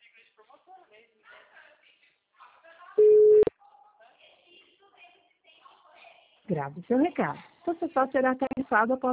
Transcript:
Grave seu recado. Você só será tarifado após